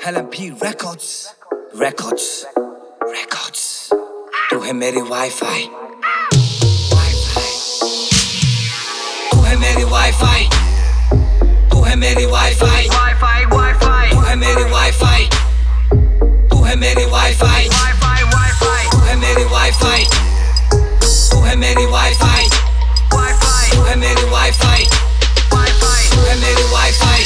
LMP Records, Records, Records. तू है मेरी वाईफाई, तू है मेरी वाईफाई, तू है मेरी वाईफाई, तू है मेरी वाईफाई, तू है मेरी वाईफाई, तू है मेरी वाईफाई, तू है मेरी वाईफाई, तू है मेरी वाईफाई, तू है मेरी वाईफाई,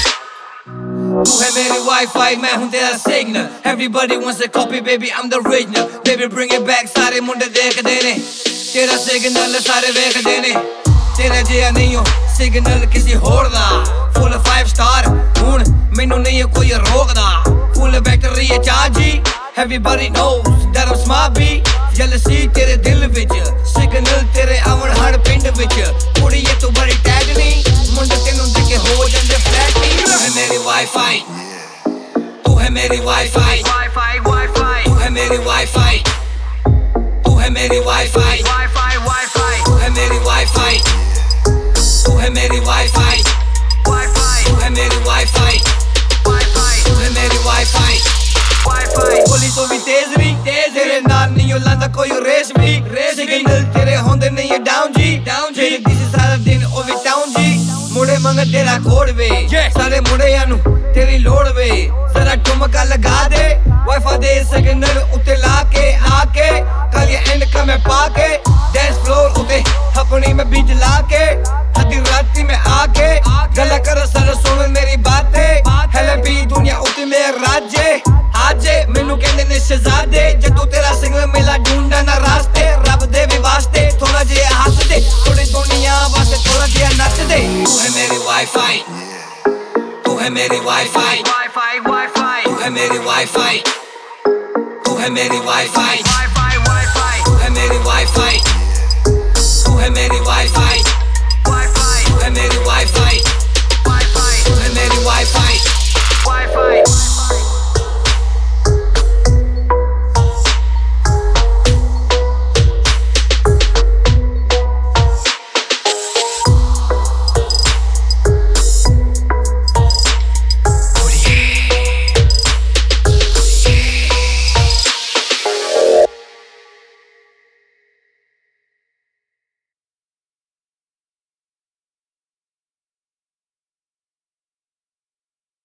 तू है मेरी वाईफाई, मैं हूँ तेरा signal. Everybody wants a copy, baby, I'm the original. Baby, bring it back, सारे मुंडे देखदे ने तेरा सिग्नल, सारे वेखदे ने तेरा जिहा नहीं हो सिग्नल किसी होर दा. Full 5 star हुण मैनू नहीं है कोई रोकदा. Full battery है चार्जी. Everybody knows that I'm smart B. Jealousy तेरे दिल विच, सिग्नल तेरे आवन हर पिंड विच. कुड़िए तू बड़ी टैग नहीं, मुंडे तेनू देख के हो जांदे फ्लैट नहीं. तू है मेरी वाईफाई, तू है मेरी वाईफाई, तू है मेरी वाईफाई, तू है मेरी वाईफाई, तू है मेरी वाईफाई, तू है मेरी वाईफाई, तू है मेरी वाईफाई, तू है मेरी वाईफाई. गोली तो भी तेज भी तेरे नाल नहीं हो लांदा कोई रेस भी. सिग्नल तेरे होंदे नहीं है डाउन जी. जेरे दिस सारा दिन ओ भी टाउन जी. मुड़े मंग तेरा कोड वे, सारे मुड़ियां नू तेरी लोड़ वे. जरा ठुमका लगा दे वाईफाई दे सिग्नल उते ला के आके काली एंड का मैं पाके डांस फ्लोर उते अपनी में बीट ला के आधी राती में आके गला कर सर सुन मेरी बातें. LMP दुनिया उते मेरा राज्य आजे मैनू कहंदे ने शहजादे. जदों तेरा सिग्नल मिला ढूंढा ना रास्ते, रब दे भी वास्ते थोड़ा जिहा हंस दे, थोड़ी दुनिया वास्ते थोड़ा जिहा नच दे. तू है मेरी वाईफाई, तू है मेरी वाईफाई, तू है मेरी वाईफाई, तू है मेरी वाईफाई, तू है मेरी वाईफाई, तू है मेरी वाईफाई, तू है मेरी